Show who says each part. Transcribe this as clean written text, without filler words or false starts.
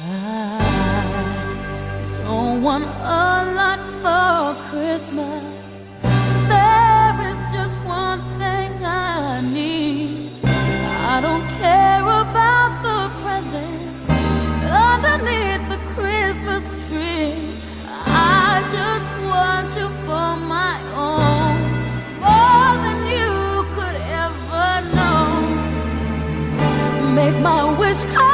Speaker 1: I don't want a lot for Christmas. There is just one thing I need. I don't care about the presents underneath the Christmas tree. I just want you for my own, more than you could ever know. Make my wish come